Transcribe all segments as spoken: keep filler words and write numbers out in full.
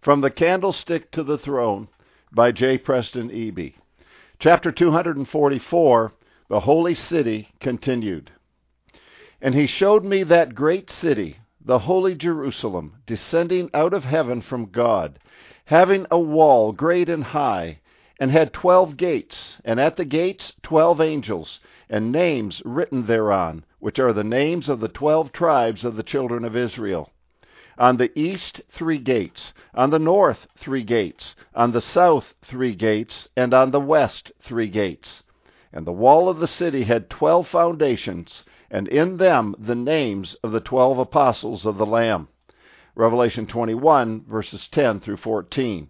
From the Candlestick to the Throne by J. Preston Eby. Chapter two hundred forty-four, The Holy City Continued. And he showed me that great city, the holy Jerusalem, descending out of heaven from God, having a wall great and high, and had twelve gates, and at the gates twelve angels, and names written thereon, which are the names of the twelve tribes of the children of Israel. On the east three gates, on the north three gates, on the south three gates, and on the west three gates. And the wall of the city had twelve foundations, and in them the names of the twelve apostles of the Lamb. Revelation twenty-one, verses ten through fourteen.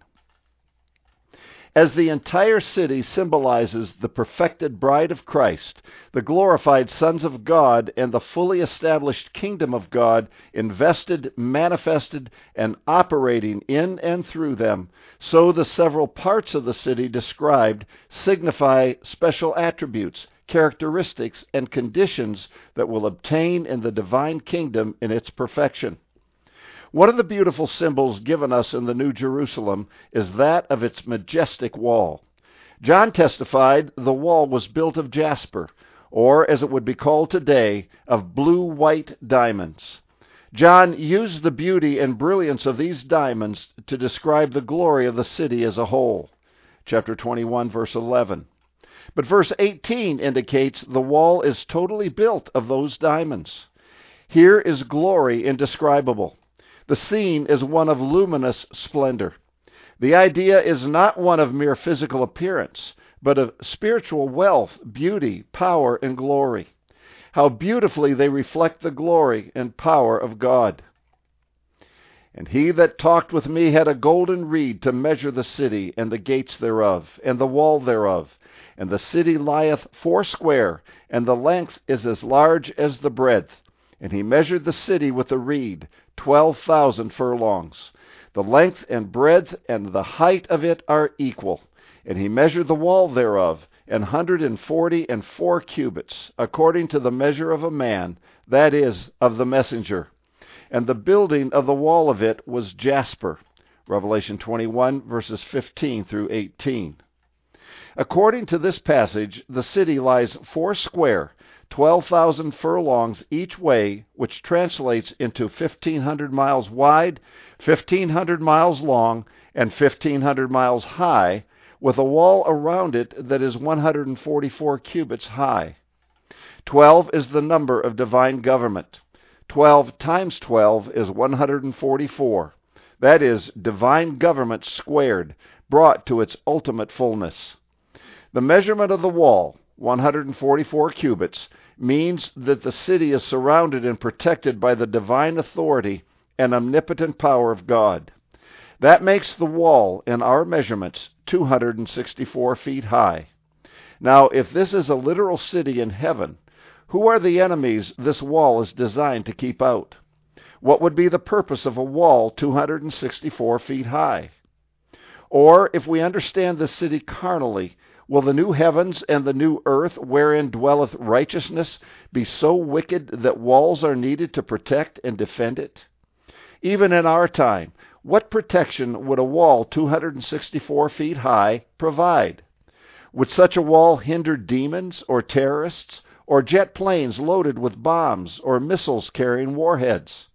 As the entire city symbolizes the perfected bride of Christ, the glorified sons of God, and the fully established kingdom of God, invested, manifested, and operating in and through them, so the several parts of the city described signify special attributes, characteristics, and conditions that will obtain in the divine kingdom in its perfection. One of the beautiful symbols given us in the New Jerusalem is that of its majestic wall. John testified the wall was built of jasper, or as it would be called today, of blue-white diamonds. John used the beauty and brilliance of these diamonds to describe the glory of the city as a whole. Chapter twenty-one, verse eleven. But verse eighteen indicates the wall is totally built of those diamonds. Here is glory indescribable. The scene is one of luminous splendor. The idea is not one of mere physical appearance, but of spiritual wealth, beauty, power, and glory. How beautifully they reflect the glory and power of God. And he that talked with me had a golden reed to measure the city, and the gates thereof, and the wall thereof. And the city lieth foursquare, and the length is as large as the breadth. And he measured the city with a reed, twelve thousand furlongs. The length and breadth and the height of it are equal. And he measured the wall thereof, an hundred and forty and four cubits, according to the measure of a man, that is, of the messenger. And the building of the wall of it was jasper. Revelation twenty-one, verses fifteen through eighteen. According to this passage, the city lies foursquare, twelve thousand furlongs each way, which translates into fifteen hundred miles wide, fifteen hundred miles long, and fifteen hundred miles high, with a wall around it that is one hundred forty-four cubits high. Twelve is the number of divine government. Twelve times twelve is one hundred forty-four. That is, divine government squared, brought to its ultimate fullness. The measurement of the wall, one hundred forty-four cubits, means that the city is surrounded and protected by the divine authority and omnipotent power of God. That makes the wall, in our measurements, two hundred sixty-four feet high. Now, if this is a literal city in heaven, who are the enemies this wall is designed to keep out? What would be the purpose of a wall two hundred sixty-four feet high? Or, if we understand the city carnally, will the new heavens and the new earth wherein dwelleth righteousness be so wicked that walls are needed to protect and defend it? Even in our time, what protection would a wall two hundred sixty-four feet high provide? Would such a wall hinder demons or terrorists or jet planes loaded with bombs or missiles carrying warheads?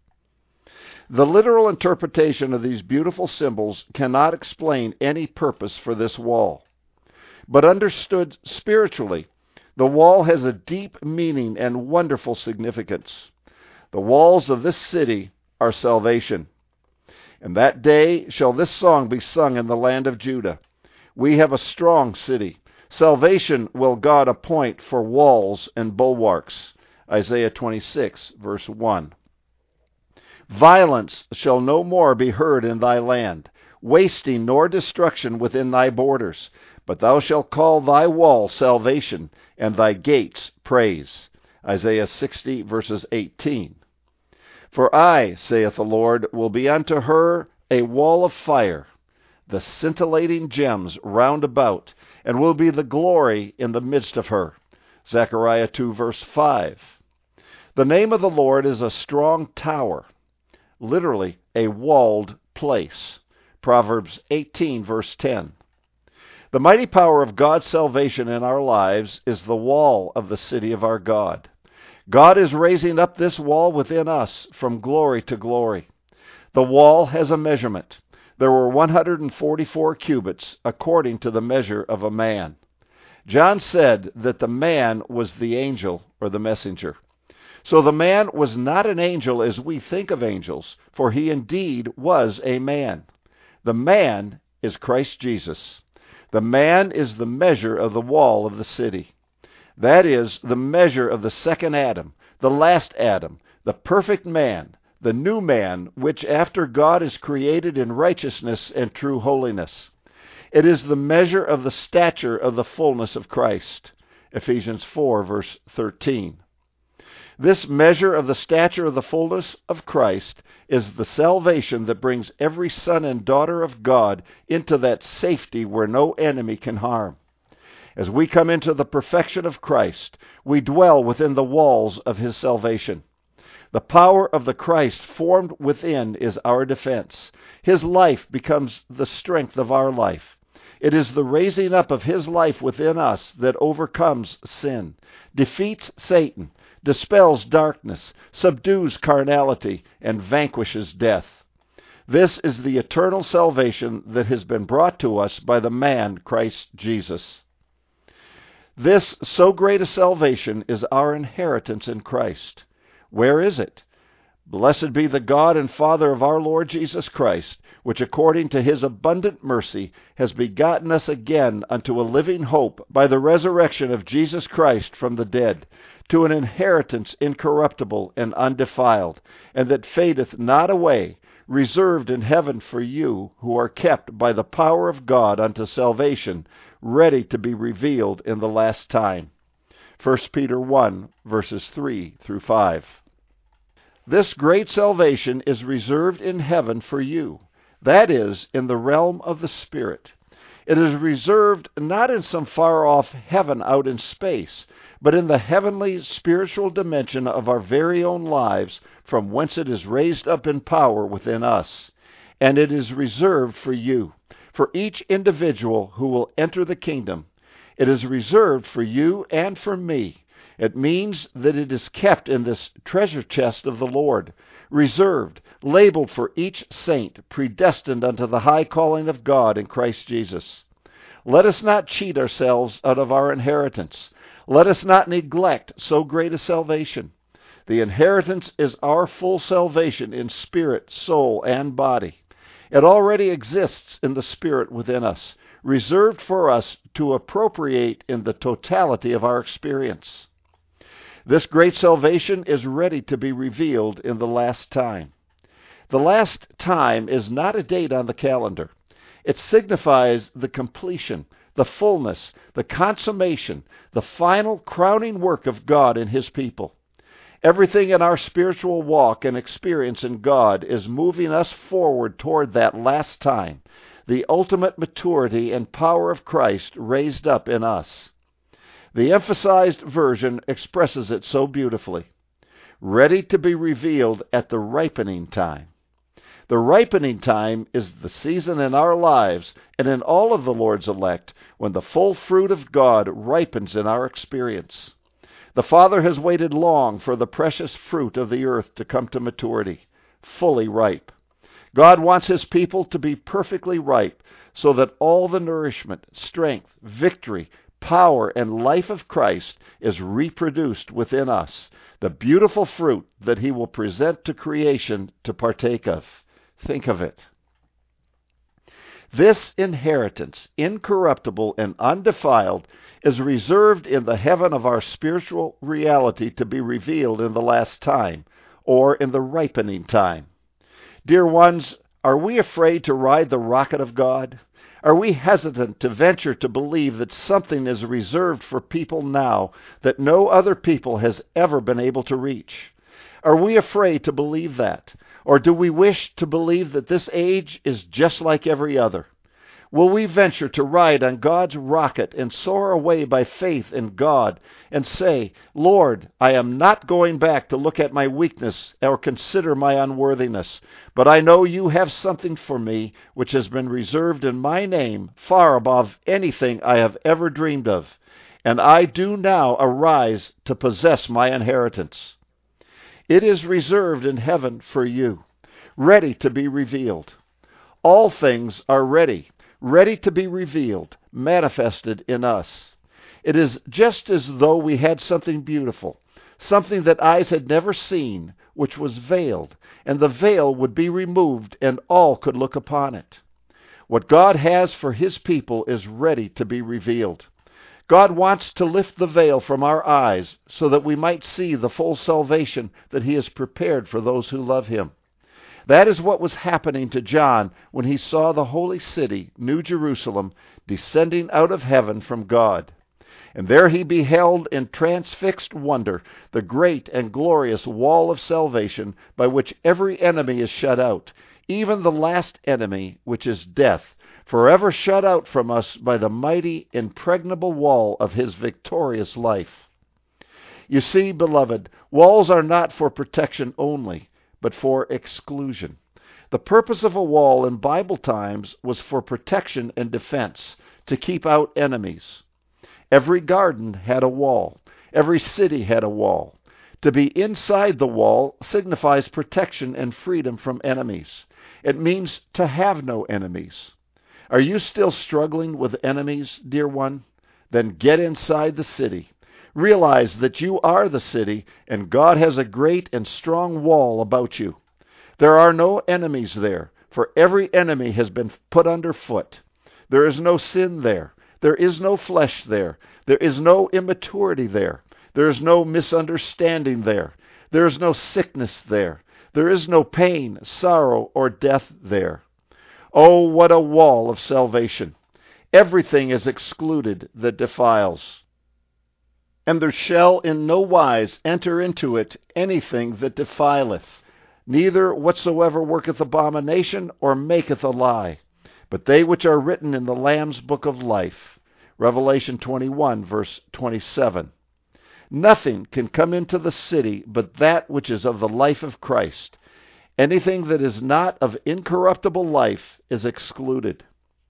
The literal interpretation of these beautiful symbols cannot explain any purpose for this wall. But understood spiritually, the wall has a deep meaning and wonderful significance. The walls of this city are salvation. And that day shall this song be sung in the land of Judah. We have a strong city. Salvation will God appoint for walls and bulwarks. Isaiah twenty-six, verse one. Violence shall no more be heard in thy land, wasting nor destruction within thy borders. But thou shalt call thy wall salvation, and thy gates praise. Isaiah sixty, verses eighteen. For I, saith the Lord, will be unto her a wall of fire, the scintillating gems round about, and will be the glory in the midst of her. Zechariah two, verse five. The name of the Lord is a strong tower, literally a walled place. Proverbs eighteen, verse ten. The mighty power of God's salvation in our lives is the wall of the city of our God. God is raising up this wall within us from glory to glory. The wall has a measurement. There were one hundred forty-four cubits, according to the measure of a man. John said that the man was the angel or the messenger. So the man was not an angel as we think of angels, for he indeed was a man. The man is Christ Jesus. The man is the measure of the wall of the city. That is the measure of the second Adam, the last Adam, the perfect man, the new man, which after God is created in righteousness and true holiness. It is the measure of the stature of the fullness of Christ. Ephesians four, verse thirteen. This measure of the stature of the fullness of Christ is the salvation that brings every son and daughter of God into that safety where no enemy can harm. As we come into the perfection of Christ, we dwell within the walls of his salvation. The power of the Christ formed within is our defense. His life becomes the strength of our life. It is the raising up of his life within us that overcomes sin, defeats Satan, dispels darkness, subdues carnality, and vanquishes death. This is the eternal salvation that has been brought to us by the man Christ Jesus. This so great a salvation is our inheritance in Christ. Where is it? Blessed be the God and Father of our Lord Jesus Christ, which according to his abundant mercy has begotten us again unto a living hope by the resurrection of Jesus Christ from the dead, to an inheritance incorruptible and undefiled, and that fadeth not away, reserved in heaven for you, who are kept by the power of God unto salvation, ready to be revealed in the last time. First Peter one, verses three through five. This great salvation is reserved in heaven for you, that is, in the realm of the Spirit. It is reserved not in some far-off heaven out in space, but in the heavenly spiritual dimension of our very own lives, from whence it is raised up in power within us. And it is reserved for you, for each individual who will enter the kingdom. It is reserved for you and for me. It means that it is kept in this treasure chest of the Lord, reserved, labeled for each saint, predestined unto the high calling of God in Christ Jesus. Let us not cheat ourselves out of our inheritance. Let us not neglect so great a salvation. The inheritance is our full salvation in spirit, soul, and body. It already exists in the Spirit within us, reserved for us to appropriate in the totality of our experience. This great salvation is ready to be revealed in the last time. The last time is not a date on the calendar. It signifies the completion, the fullness, the consummation, the final crowning work of God in his people. Everything in our spiritual walk and experience in God is moving us forward toward that last time, the ultimate maturity and power of Christ raised up in us. The emphasized version expresses it so beautifully. Ready to be revealed at the ripening time. The ripening time is the season in our lives and in all of the Lord's elect when the full fruit of God ripens in our experience. The Father has waited long for the precious fruit of the earth to come to maturity, fully ripe. God wants his people to be perfectly ripe so that all the nourishment, strength, victory, power, and life of Christ is reproduced within us, the beautiful fruit that he will present to creation to partake of. Think of it. This inheritance, incorruptible and undefiled, is reserved in the heaven of our spiritual reality to be revealed in the last time, or in the ripening time. Dear ones, are we afraid to ride the rocket of God? Are we hesitant to venture to believe that something is reserved for people now that no other people has ever been able to reach? Are we afraid to believe that? Or do we wish to believe that this age is just like every other? Will we venture to ride on God's rocket and soar away by faith in God and say, Lord, I am not going back to look at my weakness or consider my unworthiness, but I know you have something for me which has been reserved in my name far above anything I have ever dreamed of, and I do now arise to possess my inheritance. It is reserved in heaven for you, ready to be revealed. All things are ready, ready to be revealed, manifested in us. It is just as though we had something beautiful, something that eyes had never seen, which was veiled, and the veil would be removed, and all could look upon it. What God has for His people is ready to be revealed. God wants to lift the veil from our eyes so that we might see the full salvation that He has prepared for those who love Him. That is what was happening to John when he saw the holy city, New Jerusalem, descending out of heaven from God. And there he beheld in transfixed wonder the great and glorious wall of salvation by which every enemy is shut out, even the last enemy, which is death, forever shut out from us by the mighty, impregnable wall of His victorious life. You see, beloved, walls are not for protection only, but for exclusion. The purpose of a wall in Bible times was for protection and defense, to keep out enemies. Every garden had a wall. Every city had a wall. To be inside the wall signifies protection and freedom from enemies. It means to have no enemies. Are you still struggling with enemies, dear one? Then get inside the city. Realize that you are the city, and God has a great and strong wall about you. There are no enemies there, for every enemy has been put underfoot. There is no sin there. There is no flesh there. There is no immaturity there. There is no misunderstanding there. There is no sickness there. There is no pain, sorrow, or death there. Oh, what a wall of salvation! Everything is excluded that defiles. And there shall in no wise enter into it anything that defileth, neither whatsoever worketh abomination or maketh a lie, but they which are written in the Lamb's book of life. Revelation twenty-one, verse twenty-seven. Nothing can come into the city but that which is of the life of Christ. Anything that is not of incorruptible life is excluded.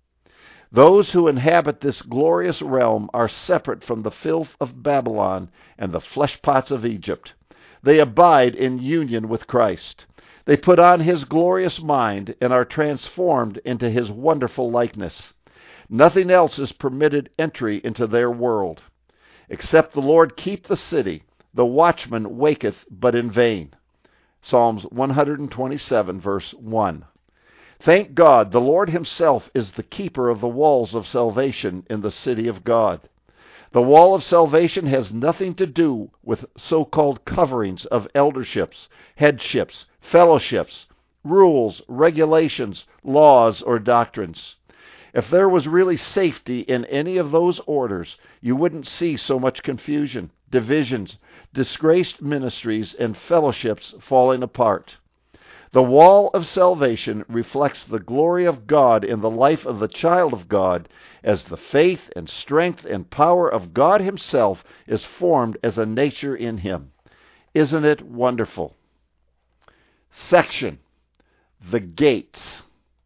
Those who inhabit this glorious realm are separate from the filth of Babylon and the fleshpots of Egypt. They abide in union with Christ. They put on His glorious mind and are transformed into His wonderful likeness. Nothing else is permitted entry into their world. Except the Lord keep the city, the watchman waketh but in vain. Psalms one twenty-seven, verse one. Thank God, the Lord Himself is the keeper of the walls of salvation in the city of God. The wall of salvation has nothing to do with so-called coverings of elderships, headships, fellowships, rules, regulations, laws, or doctrines. If there was really safety in any of those orders, you wouldn't see so much confusion, divisions, disgraced ministries, and fellowships falling apart. The wall of salvation reflects the glory of God in the life of the child of God as the faith and strength and power of God Himself is formed as a nature in Him. Isn't it wonderful? Section: The Gates.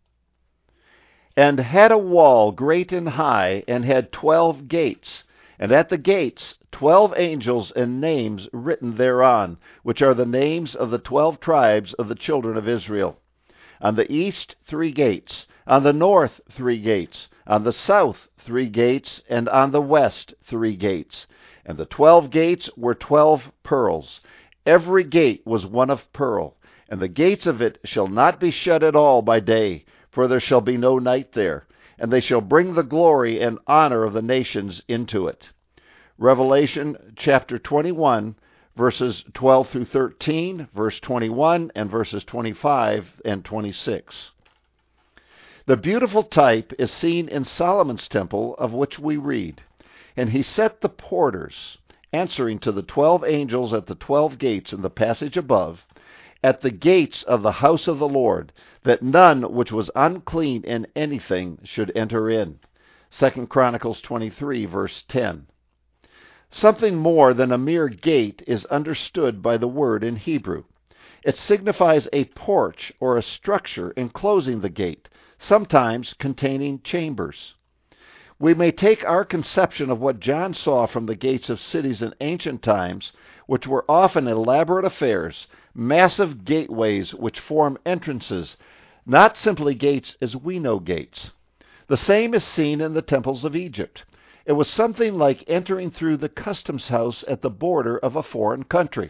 And had a wall great and high, and had twelve gates, and at the gates twelve angels and names written thereon, which are the names of the twelve tribes of the children of Israel. On the east three gates, on the north three gates, on the south three gates, and on the west three gates. And the twelve gates were twelve pearls. Every gate was one of pearl, and the gates of it shall not be shut at all by day, for there shall be no night there, and they shall bring the glory and honor of the nations into it. Revelation chapter twenty-one, verses twelve through thirteen, verse twenty-one, and verses twenty-five and twenty-six. The beautiful type is seen in Solomon's temple, of which we read, "And he set the porters, answering to the twelve angels at the twelve gates in the passage above, at the gates of the house of the Lord, that none which was unclean in anything should enter in. Second Chronicles twenty-three, verse ten. Something more than a mere gate is understood by the word in Hebrew. It signifies a porch or a structure enclosing the gate, sometimes containing chambers. We may take our conception of what John saw from the gates of cities in ancient times, which were often elaborate affairs, massive gateways which form entrances, not simply gates as we know gates. The same is seen in the temples of Egypt. It was something like entering through the customs house at the border of a foreign country.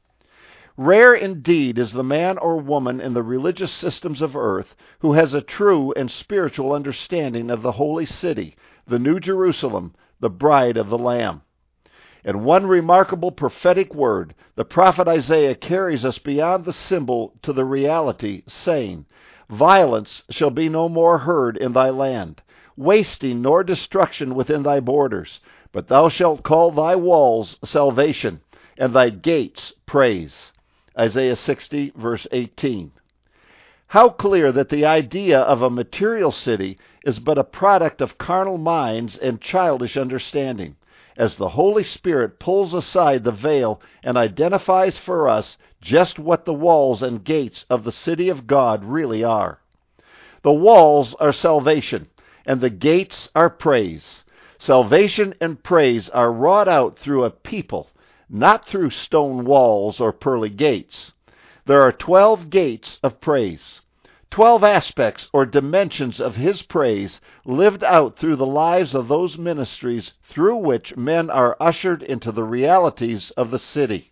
Rare indeed is the man or woman in the religious systems of earth who has a true and spiritual understanding of the holy city, the New Jerusalem, the bride of the Lamb. In one remarkable prophetic word, the prophet Isaiah carries us beyond the symbol to the reality, saying, "Violence shall be no more heard in thy land, wasting nor destruction within thy borders, but thou shalt call thy walls salvation, and thy gates praise." Isaiah sixty, verse eighteen. How clear that the idea of a material city is but a product of carnal minds and childish understanding, as the Holy Spirit pulls aside the veil and identifies for us just what the walls and gates of the city of God really are. The walls are salvation, and the gates are praise. Salvation and praise are wrought out through a people, not through stone walls or pearly gates. There are twelve gates of praise, twelve aspects or dimensions of His praise lived out through the lives of those ministries through which men are ushered into the realities of the city.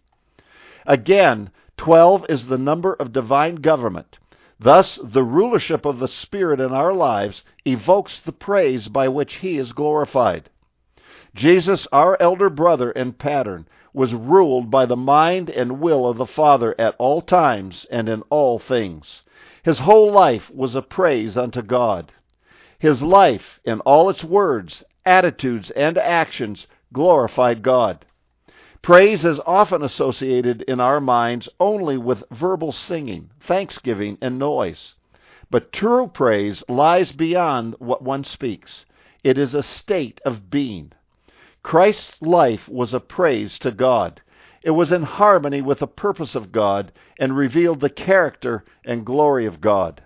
Again, twelve is the number of divine government. Thus, the rulership of the Spirit in our lives evokes the praise by which He is glorified. Jesus, our elder brother and pattern, was ruled by the mind and will of the Father at all times and in all things. His whole life was a praise unto God. His life, in all its words, attitudes, and actions, glorified God. Praise is often associated in our minds only with verbal singing, thanksgiving, and noise. But true praise lies beyond what one speaks. It is a state of being. Christ's life was a praise to God. It was in harmony with the purpose of God and revealed the character and glory of God.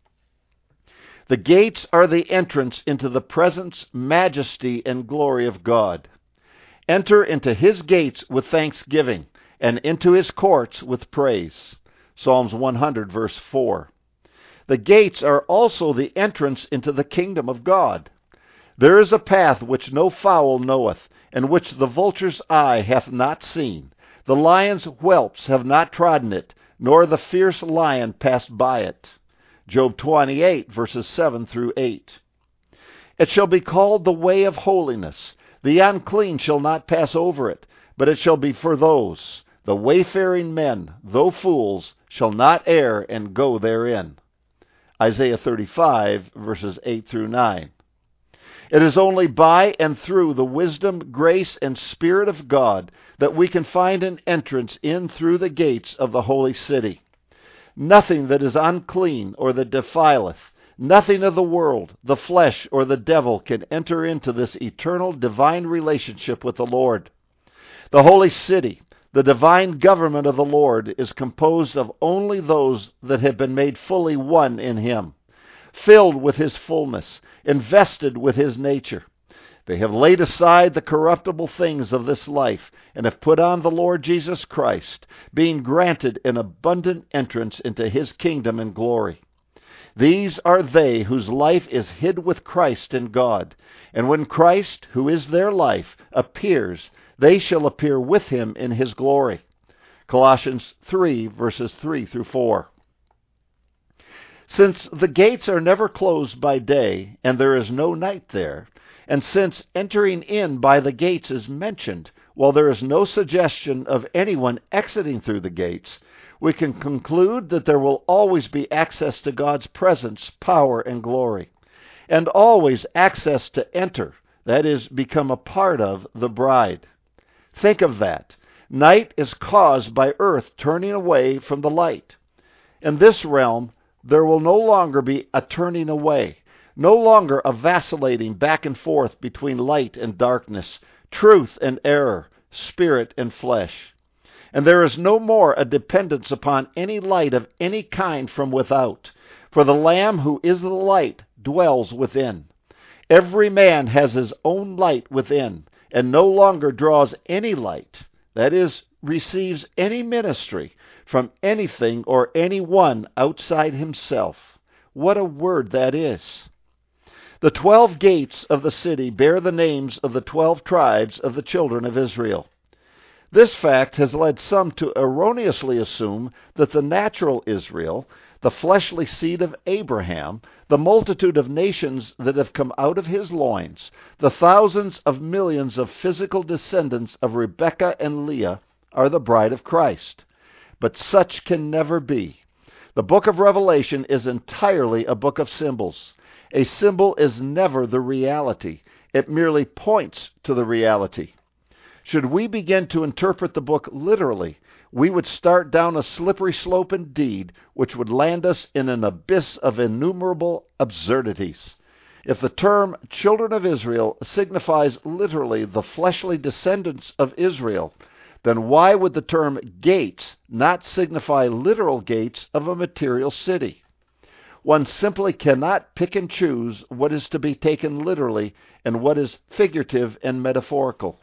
The gates are the entrance into the presence, majesty, and glory of God. Enter into His gates with thanksgiving, and into His courts with praise. Psalms one hundred, verse four. The gates are also the entrance into the kingdom of God. There is a path which no fowl knoweth, and which the vulture's eye hath not seen. The lion's whelps have not trodden it, nor the fierce lion passed by it. Job twenty-eight, verses seven through eight. It shall be called the way of holiness. The unclean shall not pass over it, but it shall be for those. The wayfaring men, though fools, shall not err and go therein. Isaiah thirty-five, verses eight through nine. It is only by and through the wisdom, grace, and Spirit of God that we can find an entrance in through the gates of the holy city. Nothing that is unclean or that defileth, nothing of the world, the flesh, or the devil can enter into this eternal divine relationship with the Lord. The holy city, the divine government of the Lord, is composed of only those that have been made fully one in Him, filled with His fullness, invested with His nature. They have laid aside the corruptible things of this life and have put on the Lord Jesus Christ, being granted an abundant entrance into His kingdom and glory. These are they whose life is hid with Christ in God, and when Christ, who is their life, appears, they shall appear with Him in His glory. Colossians three, verses three through four. Since the gates are never closed by day, and there is no night there, and since entering in by the gates is mentioned, while there is no suggestion of anyone exiting through the gates, we can conclude that there will always be access to God's presence, power, and glory, and always access to enter, that is, become a part of the bride. Think of that. Night is caused by earth turning away from the light. In this realm, there will no longer be a turning away, no longer a vacillating back and forth between light and darkness, truth and error, spirit and flesh. And there is no more a dependence upon any light of any kind from without, for the Lamb who is the light dwells within. Every man has his own light within, and no longer draws any light, that is, receives any ministry from anything or anyone outside himself. What a word that is! The twelve gates of the city bear the names of the twelve tribes of the children of Israel. This fact has led some to erroneously assume that the natural Israel, the fleshly seed of Abraham, the multitude of nations that have come out of his loins, the thousands of millions of physical descendants of Rebekah and Leah, are the bride of Christ. But such can never be. The book of Revelation is entirely a book of symbols. A symbol is never the reality. It merely points to the reality. Should we begin to interpret the book literally, we would start down a slippery slope indeed, which would land us in an abyss of innumerable absurdities. If the term children of Israel signifies literally the fleshly descendants of Israel, then why would the term gates not signify literal gates of a material city? One simply cannot pick and choose what is to be taken literally and what is figurative and metaphorical.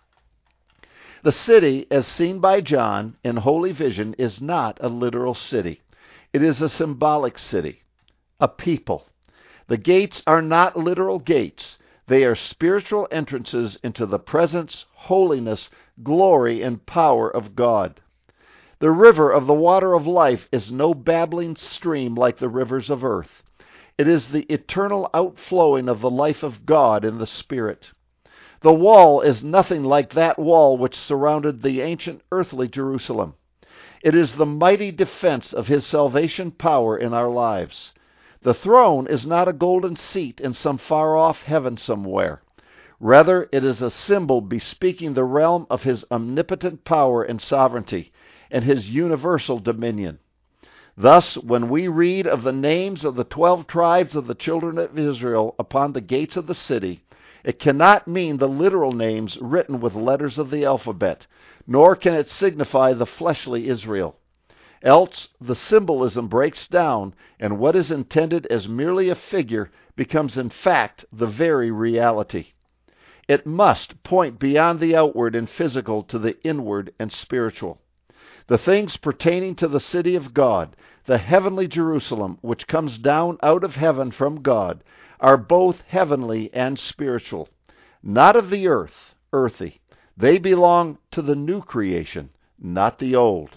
The city, as seen by John in holy vision, is not a literal city. It is a symbolic city, a people. The gates are not literal gates. They are spiritual entrances into the presence, holiness, glory, and power of God. The river of the water of life is no babbling stream like the rivers of earth. It is the eternal outflowing of the life of God in the Spirit. The wall is nothing like that wall which surrounded the ancient earthly Jerusalem. It is the mighty defense of his salvation power in our lives. The throne is not a golden seat in some far-off heaven somewhere. Rather, it is a symbol bespeaking the realm of his omnipotent power and sovereignty, and his universal dominion. Thus, when we read of the names of the twelve tribes of the children of Israel upon the gates of the city, it cannot mean the literal names written with letters of the alphabet, nor can it signify the fleshly Israel. Else, the symbolism breaks down, and what is intended as merely a figure becomes in fact the very reality. It must point beyond the outward and physical to the inward and spiritual. The things pertaining to the city of God, the heavenly Jerusalem, which comes down out of heaven from God, are both heavenly and spiritual, not of the earth, earthy. They belong to the new creation, not the old.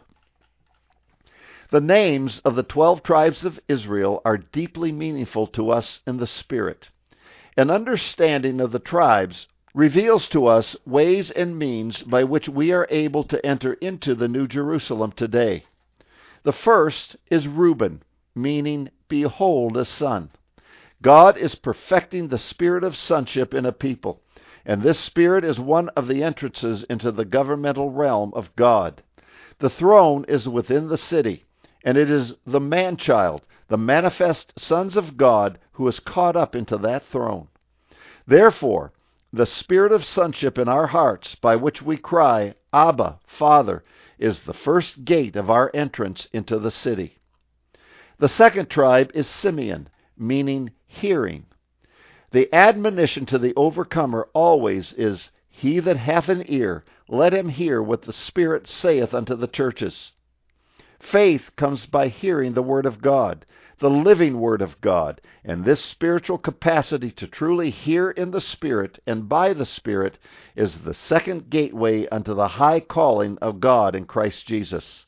The names of the twelve tribes of Israel are deeply meaningful to us in the Spirit. An understanding of the tribes reveals to us ways and means by which we are able to enter into the New Jerusalem today. The first is Reuben, meaning, behold a son. God is perfecting the spirit of sonship in a people, and this spirit is one of the entrances into the governmental realm of God. The throne is within the city, and it is the man-child, the manifest sons of God, who is caught up into that throne. Therefore, the spirit of sonship in our hearts, by which we cry, Abba, Father, is the first gate of our entrance into the city. The second tribe is Simeon, meaning hearing. The admonition to the overcomer always is, He that hath an ear, let him hear what the Spirit saith unto the churches. Faith comes by hearing the Word of God, the living Word of God, and this spiritual capacity to truly hear in the Spirit and by the Spirit is the second gateway unto the high calling of God in Christ Jesus.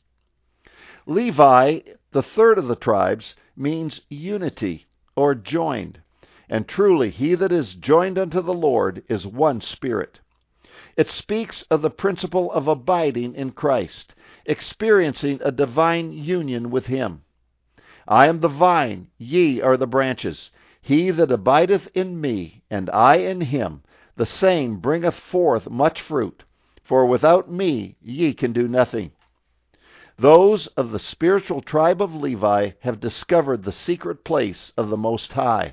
Levi, the third of the tribes, means unity, or joined. And truly, he that is joined unto the Lord is one spirit. It speaks of the principle of abiding in Christ, experiencing a divine union with him. I am the vine, ye are the branches. He that abideth in me, and I in him, the same bringeth forth much fruit. For without me ye can do nothing. Those of the spiritual tribe of Levi have discovered the secret place of the Most High.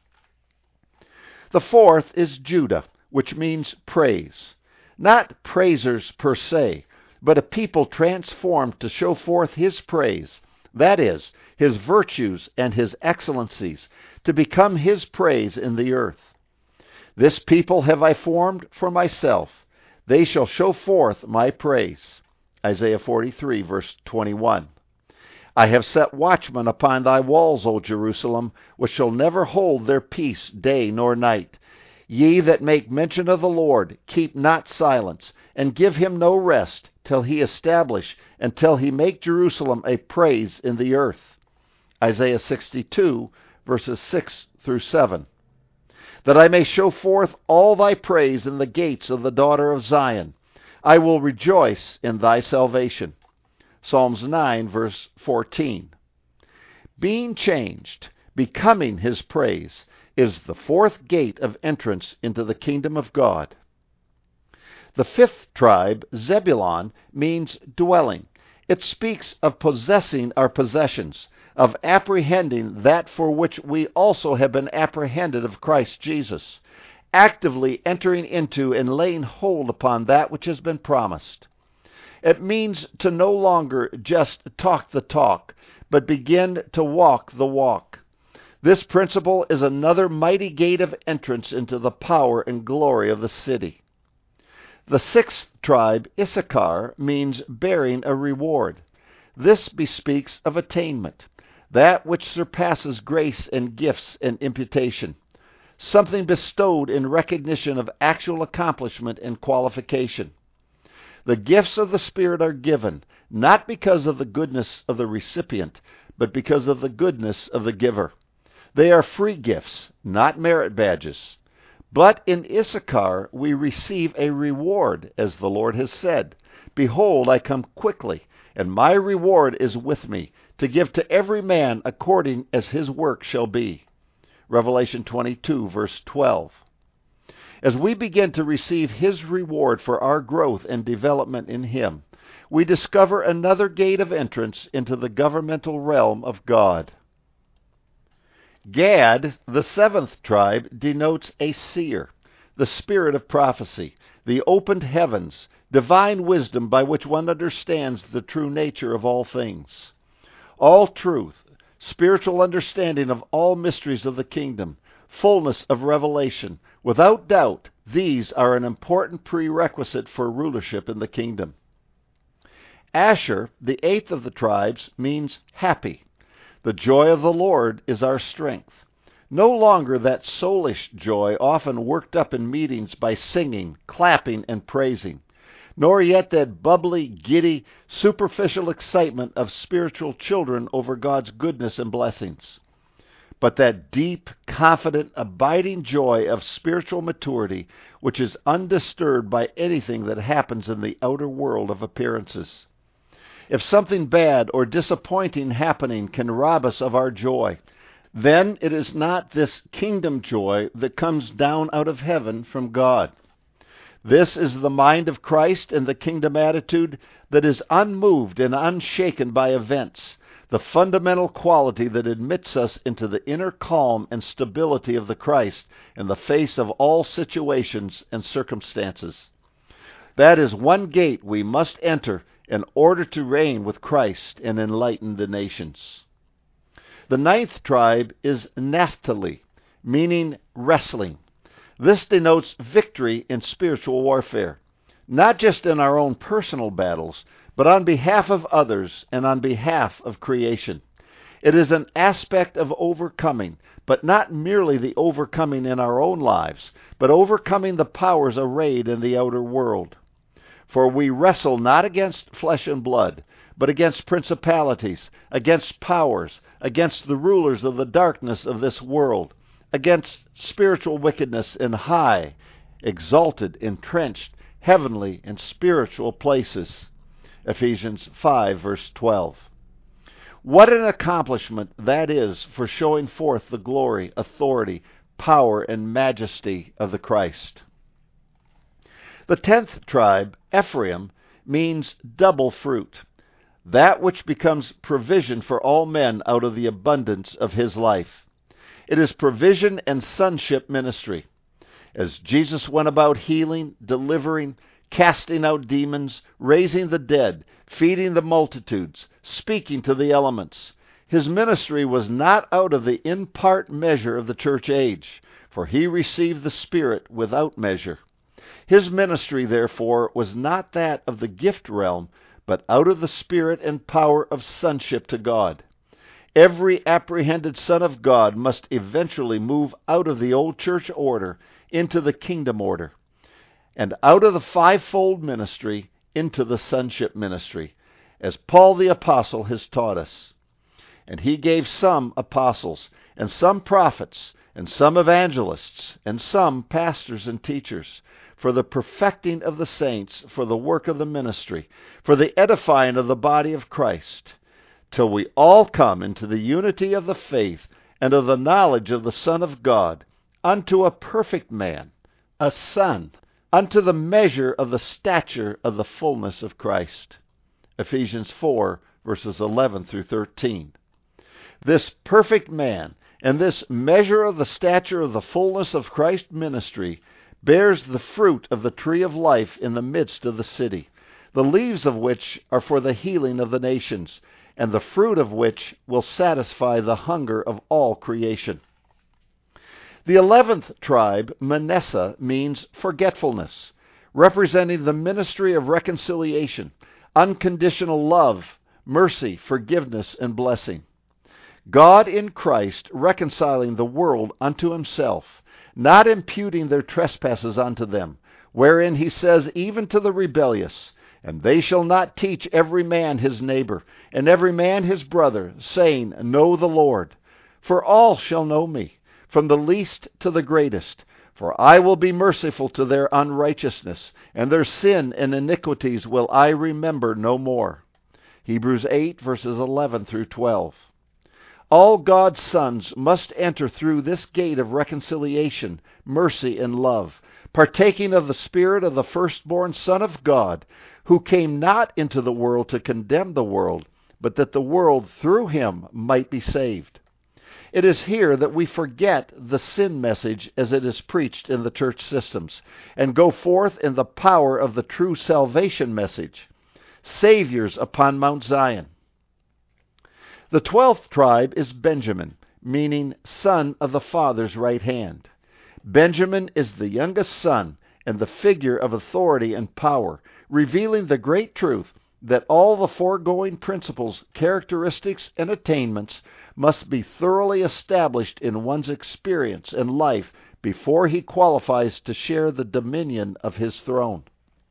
The fourth is Judah, which means praise. Not praisers per se, but a people transformed to show forth His praise, that is, His virtues and His excellencies, to become His praise in the earth. This people have I formed for myself. They shall show forth my praise. Isaiah forty-three, verse twenty-one. I have set watchmen upon thy walls, O Jerusalem, which shall never hold their peace day nor night. Ye that make mention of the Lord, keep not silence, and give him no rest, till he establish, and till he make Jerusalem a praise in the earth. Isaiah sixty-two, verses six through seven. That I may show forth all thy praise in the gates of the daughter of Zion. I will rejoice in thy salvation. Psalms nine, verse fourteen. Being changed, becoming His praise, is the fourth gate of entrance into the kingdom of God. The fifth tribe, Zebulun, means dwelling. It speaks of possessing our possessions, of apprehending that for which we also have been apprehended of Christ Jesus, actively entering into and laying hold upon that which has been promised. It means to no longer just talk the talk, but begin to walk the walk. This principle is another mighty gate of entrance into the power and glory of the city. The sixth tribe, Issachar, means bearing a reward. This bespeaks of attainment, that which surpasses grace and gifts and imputation, something bestowed in recognition of actual accomplishment and qualification. The gifts of the Spirit are given, not because of the goodness of the recipient, but because of the goodness of the giver. They are free gifts, not merit badges. But in Issachar we receive a reward, as the Lord has said, Behold, I come quickly, and my reward is with me, to give to every man according as his work shall be. Revelation twenty-two, verse twelve. As we begin to receive His reward for our growth and development in Him, we discover another gate of entrance into the governmental realm of God. Gad, the seventh tribe, denotes a seer, the spirit of prophecy, the opened heavens, divine wisdom by which one understands the true nature of all things. All truth, spiritual understanding of all mysteries of the kingdom, fullness of revelation. Without doubt, these are an important prerequisite for rulership in the kingdom. Asher, the eighth of the tribes, means happy. The joy of the Lord is our strength. No longer that soulish joy often worked up in meetings by singing, clapping, and praising, nor yet that bubbly, giddy, superficial excitement of spiritual children over God's goodness and blessings, but that deep, confident, abiding joy of spiritual maturity, which is undisturbed by anything that happens in the outer world of appearances. If something bad or disappointing happening can rob us of our joy, then it is not this kingdom joy that comes down out of heaven from God. This is the mind of Christ and the kingdom attitude that is unmoved and unshaken by events, the fundamental quality that admits us into the inner calm and stability of the Christ in the face of all situations and circumstances. That is one gate we must enter in order to reign with Christ and enlighten the nations. The ninth tribe is Naphtali, meaning wrestling. This denotes victory in spiritual warfare, not just in our own personal battles, but on behalf of others and on behalf of creation. It is an aspect of overcoming, but not merely the overcoming in our own lives, but overcoming the powers arrayed in the outer world. For we wrestle not against flesh and blood, but against principalities, against powers, against the rulers of the darkness of this world, against spiritual wickedness in high, exalted, entrenched, heavenly, and spiritual places. Ephesians five, verse twelve. What an accomplishment that is for showing forth the glory, authority, power, and majesty of the Christ. The tenth tribe, Ephraim, means double fruit. that which becomes provision for all men out of the abundance of his life. It is provision and sonship ministry. As Jesus went about healing, delivering, casting out demons, raising the dead, feeding the multitudes, speaking to the elements, his ministry was not out of the in part measure of the church age, for he received the Spirit without measure. His ministry, therefore, was not that of the gift realm, but out of the Spirit and power of sonship to God. Every apprehended son of God must eventually move out of the old church order into the kingdom order, and out of the fivefold ministry into the sonship ministry, as Paul the Apostle has taught us. And he gave some apostles, and some prophets, and some evangelists, and some pastors and teachers, for the perfecting of the saints, for the work of the ministry, for the edifying of the body of Christ, till we all come into the unity of the faith and of the knowledge of the Son of God, unto a perfect man, a son, unto the measure of the stature of the fullness of Christ. Ephesians four, verses eleven through thirteen. This perfect man and this measure of the stature of the fullness of Christ's ministry bears the fruit of the tree of life in the midst of the city, the leaves of which are for the healing of the nations, and the fruit of which will satisfy the hunger of all creation. The eleventh tribe, Manasseh, means forgetfulness, representing the ministry of reconciliation, unconditional love, mercy, forgiveness, and blessing. God in Christ reconciling the world unto himself, not imputing their trespasses unto them, wherein he says even to the rebellious, And they shall not teach every man his neighbor, and every man his brother, saying, Know the Lord. For all shall know me, from the least to the greatest. For I will be merciful to their unrighteousness, and their sin and iniquities will I remember no more. Hebrews eight, verses eleven through twelve. All God's sons must enter through this gate of reconciliation, mercy, and love, partaking of the Spirit of the firstborn Son of God, who came not into the world to condemn the world, but that the world through him might be saved. It is here that we forget the sin message as it is preached in the church systems, and go forth in the power of the true salvation message, Saviors upon Mount Zion. The twelfth tribe is Benjamin, meaning son of the Father's right hand. Benjamin is the youngest son and the figure of authority and power, revealing the great truth that all the foregoing principles, characteristics, and attainments must be thoroughly established in one's experience and life before he qualifies to share the dominion of his throne.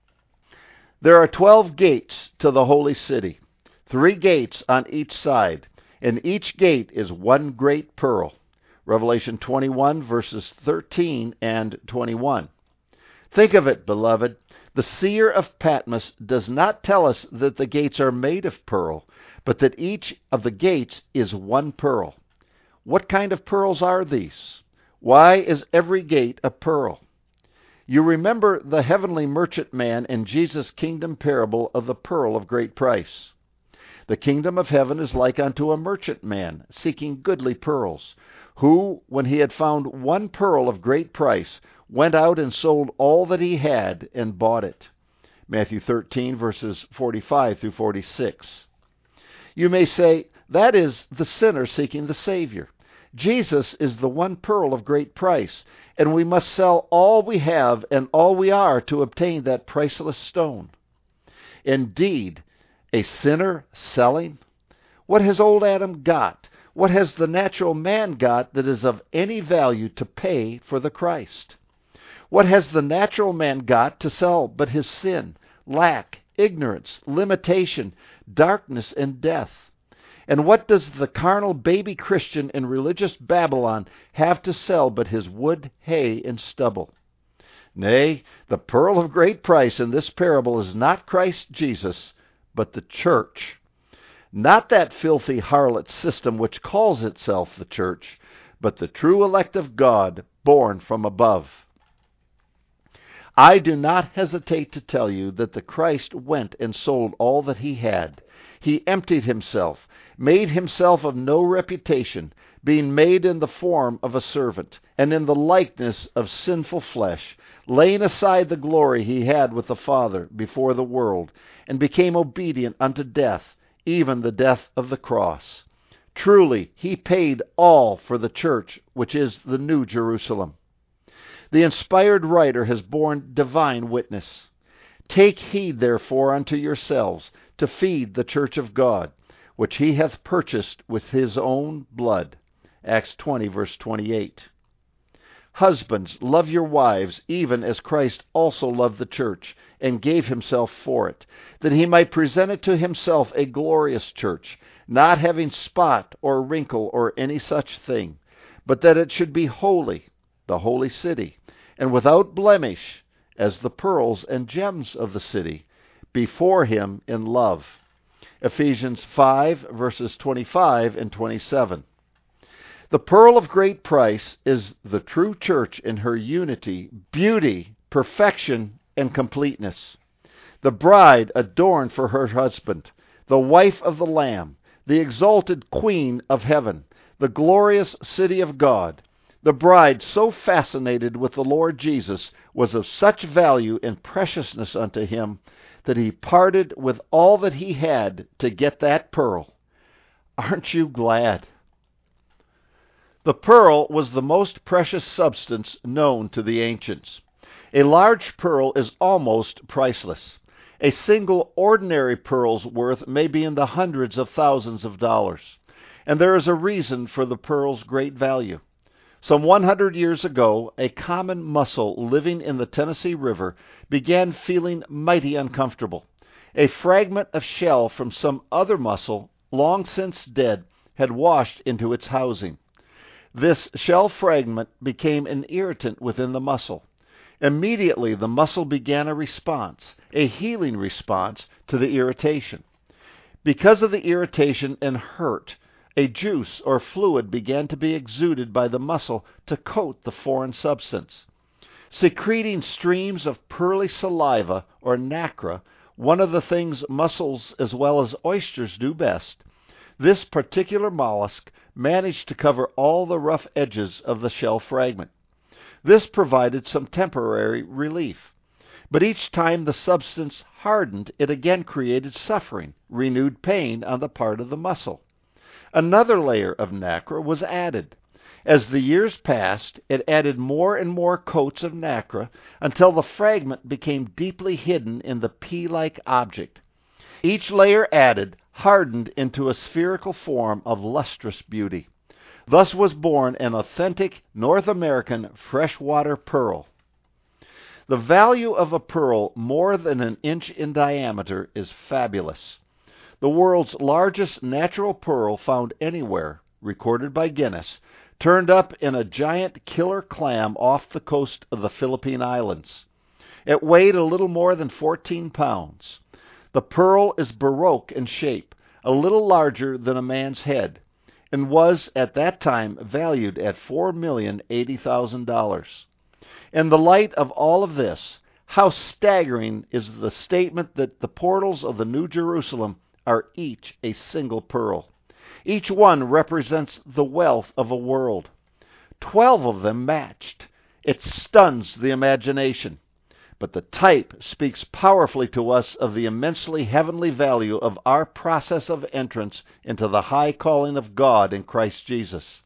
There are twelve gates to the holy city, three gates on each side, and each gate is one great pearl. Revelation twenty-one, verses thirteen and twenty-one. Think of it, beloved. The seer of Patmos does not tell us that the gates are made of pearl, but that each of the gates is one pearl. What kind of pearls are these? Why is every gate a pearl? You remember the heavenly merchantman in Jesus' kingdom parable of the pearl of great price. The kingdom of heaven is like unto a merchantman seeking goodly pearls, who, when he had found one pearl of great price, went out and sold all that he had and bought it. Matthew thirteen, verses forty-five through forty-six. You may say, that is the sinner seeking the Savior. Jesus is the one pearl of great price, and we must sell all we have and all we are to obtain that priceless stone. Indeed, a sinner selling? What has old Adam got? What has the natural man got that is of any value to pay for the Christ? What has the natural man got to sell but his sin, lack, ignorance, limitation, darkness, and death? And what does the carnal baby Christian in religious Babylon have to sell but his wood, hay, and stubble? Nay, the pearl of great price in this parable is not Christ Jesus, but the church. Not that filthy harlot system which calls itself the church, but the true elect of God, born from above. I do not hesitate to tell you that the Christ went and sold all that he had. he emptied himself, made himself of no reputation, being made in the form of a servant, and in the likeness of sinful flesh, laying aside the glory he had with the Father before the world, and became obedient unto death, even the death of the cross. Truly, he paid all for the church, which is the New Jerusalem. The inspired writer has borne divine witness. Take heed, therefore, unto yourselves, to feed the church of God, which he hath purchased with his own blood. Acts twenty, verse twenty-eight. Husbands, love your wives, even as Christ also loved the church, and gave himself for it, that he might present it to himself a glorious church, not having spot or wrinkle or any such thing, but that it should be holy, the holy city, and without blemish, as the pearls and gems of the city, before him in love. Ephesians five, verses twenty-five and twenty-seven. The pearl of great price is the true church in her unity, beauty, perfection, and completeness. The bride adorned for her husband, the wife of the Lamb, the exalted queen of heaven, the glorious city of God. The bride, so fascinated with the Lord Jesus, was of such value and preciousness unto him that he parted with all that he had to get that pearl. Aren't you glad? The pearl was the most precious substance known to the ancients. A large pearl is almost priceless. A single ordinary pearl's worth may be in the hundreds of thousands of dollars. And there is a reason for the pearl's great value. Some one hundred years ago, a common mussel living in the Tennessee River began feeling mighty uncomfortable. A fragment of shell from some other mussel, long since dead, had washed into its housing. This shell fragment became an irritant within the mussel. Immediately, the mussel began a response, a healing response to the irritation. Because of the irritation and hurt, a juice or fluid began to be exuded by the mussel to coat the foreign substance. Secreting streams of pearly saliva, or nacre, one of the things mussels as well as oysters do best, this particular mollusk managed to cover all the rough edges of the shell fragment. This provided some temporary relief. But each time the substance hardened, it again created suffering, renewed pain on the part of the mussel. Another layer of nacre was added. As the years passed, it added more and more coats of nacre until the fragment became deeply hidden in the pea-like object. Each layer added hardened into a spherical form of lustrous beauty. Thus was born an authentic North American freshwater pearl. The value of a pearl more than an inch in diameter is fabulous. The world's largest natural pearl found anywhere, recorded by Guinness, turned up in a giant killer clam off the coast of the Philippine Islands. It weighed a little more than fourteen pounds. The pearl is baroque in shape, a little larger than a man's head, and was at that time valued at four million eighty thousand dollars. In the light of all of this, how staggering is the statement that the portals of the New Jerusalem are each a single pearl. Each one represents the wealth of a world. Twelve of them matched. It stuns the imagination. But the type speaks powerfully to us of the immensely heavenly value of our process of entrance into the high calling of God in Christ Jesus.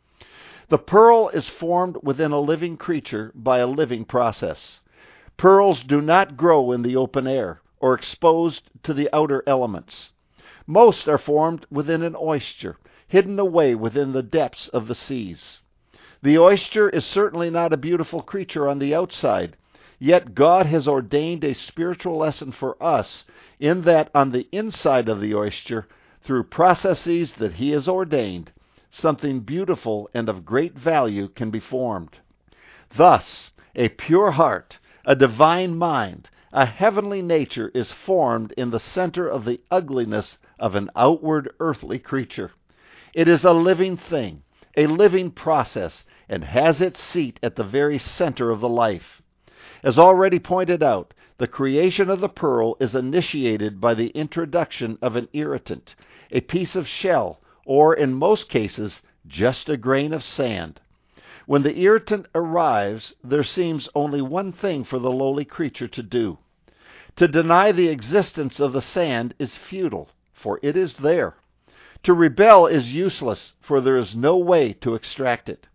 The pearl is formed within a living creature by a living process. Pearls do not grow in the open air or exposed to the outer elements. Most are formed within an oyster, hidden away within the depths of the seas. The oyster is certainly not a beautiful creature on the outside, yet God has ordained a spiritual lesson for us in that on the inside of the oyster, through processes that He has ordained, something beautiful and of great value can be formed. Thus, a pure heart, a divine mind, a heavenly nature is formed in the center of the ugliness of an outward earthly creature. It is a living thing, a living process, and has its seat at the very center of the life. As already pointed out, The creation of the pearl is initiated by the introduction of an irritant, a piece of shell, or in most cases, just a grain of sand. When the irritant arrives, there seems only one thing for the lowly creature to do. To deny the existence of the sand is futile, for it is there. To rebel is useless, for there is no way to extract it.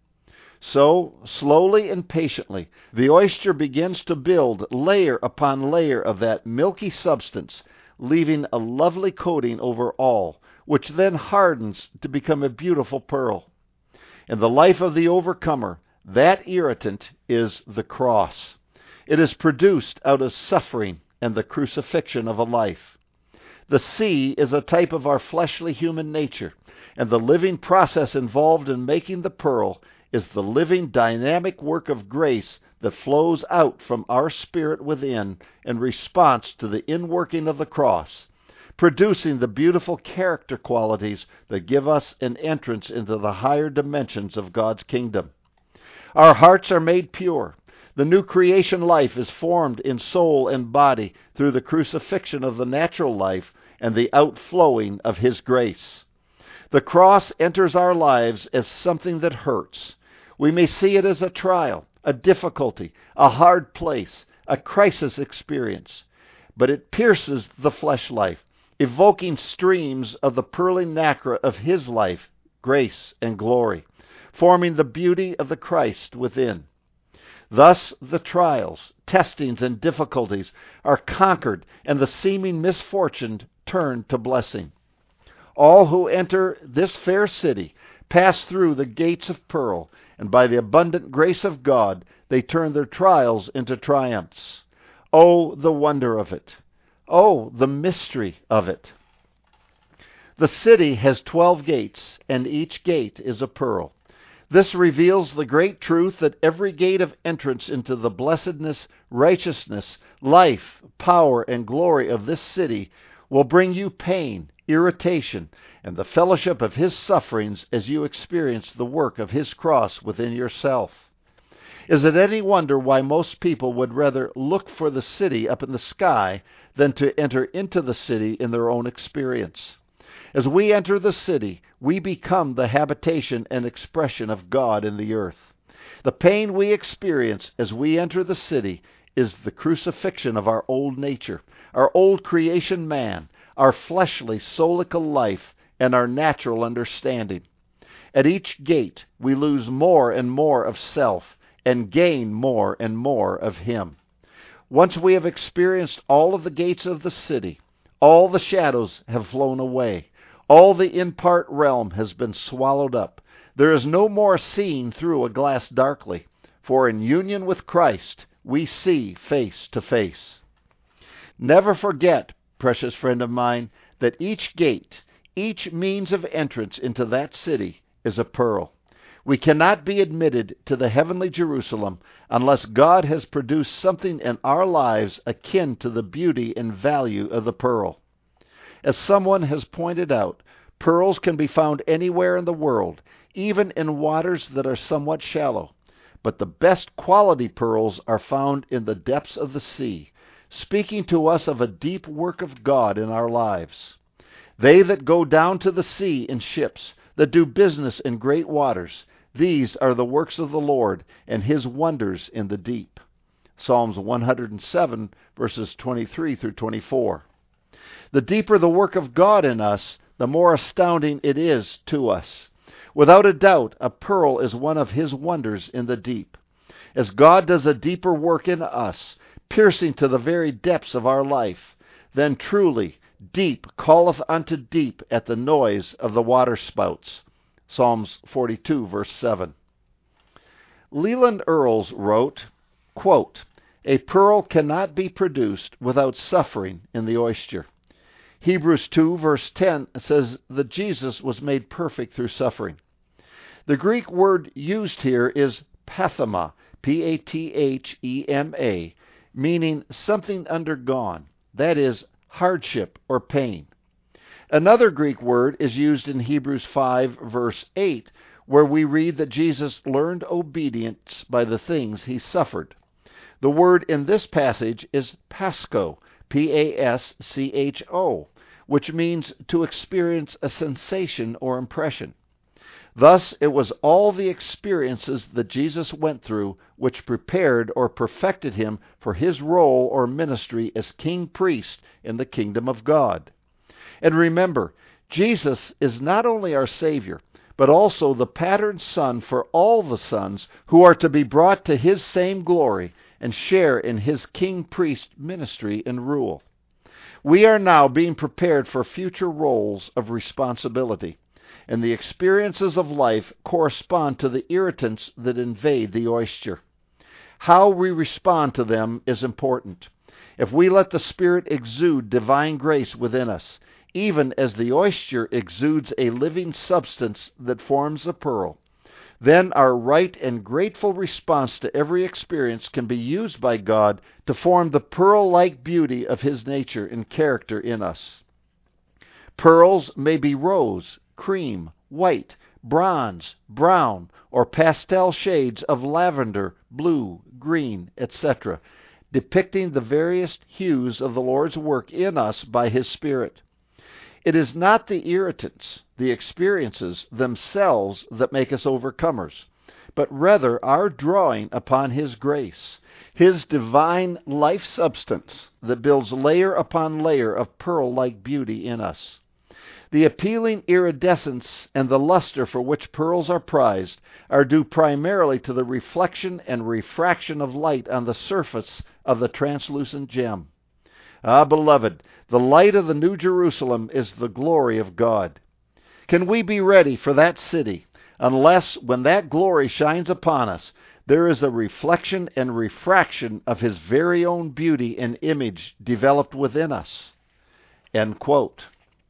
So, slowly and patiently, the oyster begins to build layer upon layer of that milky substance, leaving a lovely coating over all, which then hardens to become a beautiful pearl. In the life of the overcomer, that irritant is the cross. It is produced out of suffering and the crucifixion of a life. The sea is a type of our fleshly human nature, and the living process involved in making the pearl is the living dynamic work of grace that flows out from our spirit within in response to the inworking of the cross, producing the beautiful character qualities that give us an entrance into the higher dimensions of God's kingdom. Our hearts are made pure. The new creation life is formed in soul and body through the crucifixion of the natural life and the outflowing of His grace. The cross enters our lives as something that hurts. We may see it as a trial, a difficulty, a hard place, a crisis experience. But it pierces the flesh life, evoking streams of the pearly nacre of His life, grace, and glory, forming the beauty of the Christ within. Thus the trials, testings, and difficulties are conquered, and the seeming misfortune turned to blessing. All who enter this fair city pass through the gates of pearl, and by the abundant grace of God, they turn their trials into triumphs. Oh, the wonder of it! Oh, the mystery of it! The city has twelve gates, and each gate is a pearl. This reveals the great truth that every gate of entrance into the blessedness, righteousness, life, power, and glory of this city will bring you pain, irritation, and the fellowship of His sufferings as you experience the work of His cross within yourself. Is it any wonder why most people would rather look for the city up in the sky than to enter into the city in their own experience? As we enter the city, we become the habitation and expression of God in the earth. The pain we experience as we enter the city is the crucifixion of our old nature, our old creation man, our fleshly soulical life, and our natural understanding. At each gate, we lose more and more of self and gain more and more of Him. Once we have experienced all of the gates of the city, all the shadows have flown away. All the in-part realm has been swallowed up. There is no more seeing through a glass darkly, for in union with Christ, we see face to face. Never forget, precious friend of mine, that each gate, each means of entrance into that city is a pearl. We cannot be admitted to the heavenly Jerusalem unless God has produced something in our lives akin to the beauty and value of the pearl. As someone has pointed out, pearls can be found anywhere in the world, even in waters that are somewhat shallow. But the best quality pearls are found in the depths of the sea, speaking to us of a deep work of God in our lives. They that go down to the sea in ships, that do business in great waters, these are the works of the Lord, and His wonders in the deep. Psalms one hundred seven, verses twenty-three through twenty-four. The deeper the work of God in us, the more astounding it is to us. Without a doubt, a pearl is one of His wonders in the deep. As God does a deeper work in us, piercing to the very depths of our life, then truly deep calleth unto deep at the noise of the waterspouts. Psalms forty-two, verse seven. Leland Earls wrote, quote, "A pearl cannot be produced without suffering in the oyster." Hebrews two, verse ten says that Jesus was made perfect through suffering. The Greek word used here is pathema, P A T H E M A, meaning something undergone, that is, hardship or pain. Another Greek word is used in Hebrews five, verse eight, where we read that Jesus learned obedience by the things He suffered. The word in this passage is pascho, P A S C H O, which means to experience a sensation or impression. Thus, it was all the experiences that Jesus went through which prepared or perfected him for his role or ministry as king-priest in the kingdom of God. And remember, Jesus is not only our Savior, but also the pattern son for all the sons who are to be brought to his same glory and share in his king-priest ministry and rule. We are now being prepared for future roles of responsibility, and the experiences of life correspond to the irritants that invade the oyster. How we respond to them is important. If we let the Spirit exude divine grace within us, even as the oyster exudes a living substance that forms a pearl, then our right and grateful response to every experience can be used by God to form the pearl-like beauty of his nature and character in us. Pearls may be rose, cream, white, bronze, brown, or pastel shades of lavender, blue, green, et cetera, depicting the various hues of the Lord's work in us by his Spirit. It is not the irritants, the experiences themselves that make us overcomers, but rather our drawing upon his grace, his divine life substance that builds layer upon layer of pearl-like beauty in us. The appealing iridescence and the luster for which pearls are prized are due primarily to the reflection and refraction of light on the surface of the translucent gem. Ah, beloved, the light of the New Jerusalem is the glory of God. Can we be ready for that city unless, when that glory shines upon us, there is a reflection and refraction of his very own beauty and image developed within us? End quote.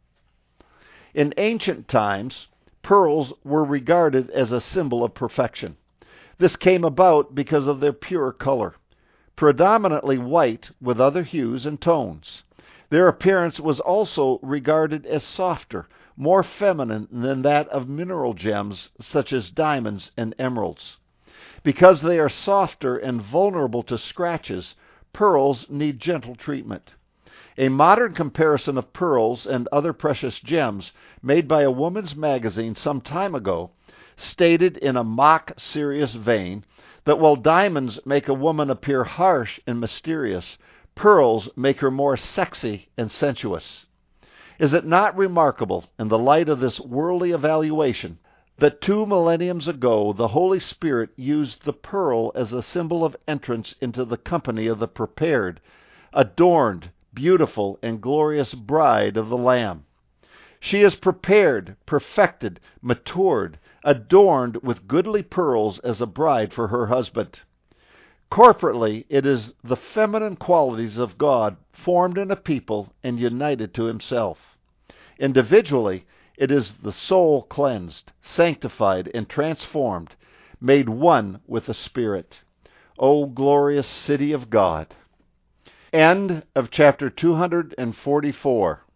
In ancient times, pearls were regarded as a symbol of perfection. This came about because of their pure color, predominantly white with other hues and tones. Their appearance was also regarded as softer, more feminine than that of mineral gems such as diamonds and emeralds. Because they are softer and vulnerable to scratches, pearls need gentle treatment. A modern comparison of pearls and other precious gems made by a woman's magazine some time ago stated in a mock-serious vein that while diamonds make a woman appear harsh and mysterious, pearls make her more sexy and sensuous. Is it not remarkable, in the light of this worldly evaluation, that two millenniums ago the Holy Spirit used the pearl as a symbol of entrance into the company of the prepared, adorned, beautiful, and glorious bride of the Lamb? She is prepared, perfected, matured, adorned with goodly pearls as a bride for her husband. Corporately, it is the feminine qualities of God formed in a people and united to himself. Individually, it is the soul cleansed, sanctified, and transformed, made one with the Spirit. O glorious city of God! End of chapter two hundred forty-four.